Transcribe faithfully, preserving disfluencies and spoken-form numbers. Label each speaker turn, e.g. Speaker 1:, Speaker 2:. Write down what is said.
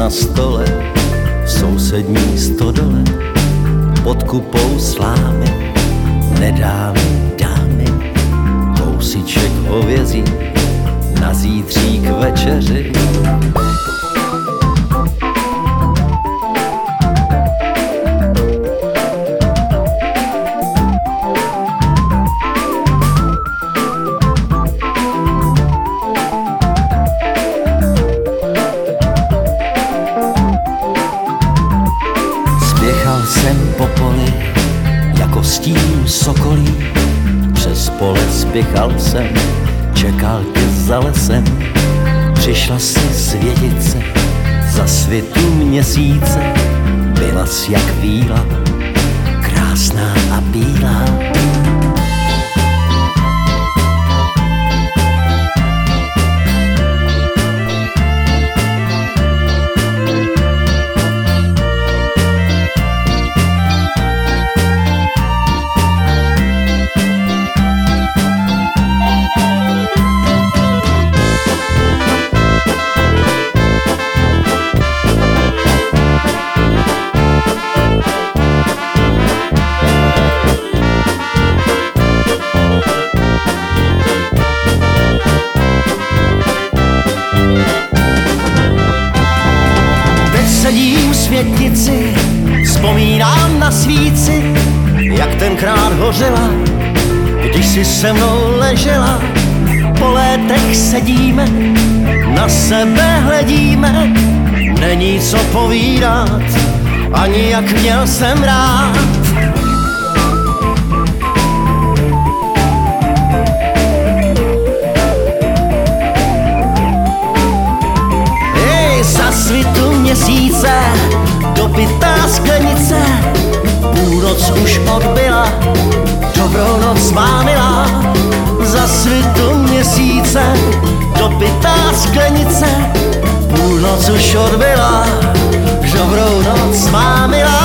Speaker 1: na stole v sousední stodole pod kupou slámy nedá mi dámy kousíček hovězí na zítří k večeři. Spěchal jsem po poli jako stín sokolí, přes pole spěchal jsem, čekal tě za lesem. Přišla si světit se za svitu měsíce, byla jsi jak víla, krásná a bílá. Sedím v světnici, vzpomínám na svíci, jak tenkrát hořela, když si se mnou ležela. Po létech sedíme, na sebe hledíme, není co povídat, ani jak měl jsem rád. Za svitu měsíce, dopitá sklenice, půlnoc už odbyla, dobrou noc má milá. Za svitu měsíce, dopitá sklenice, půlnoc už odbyla, dobrou noc má milá.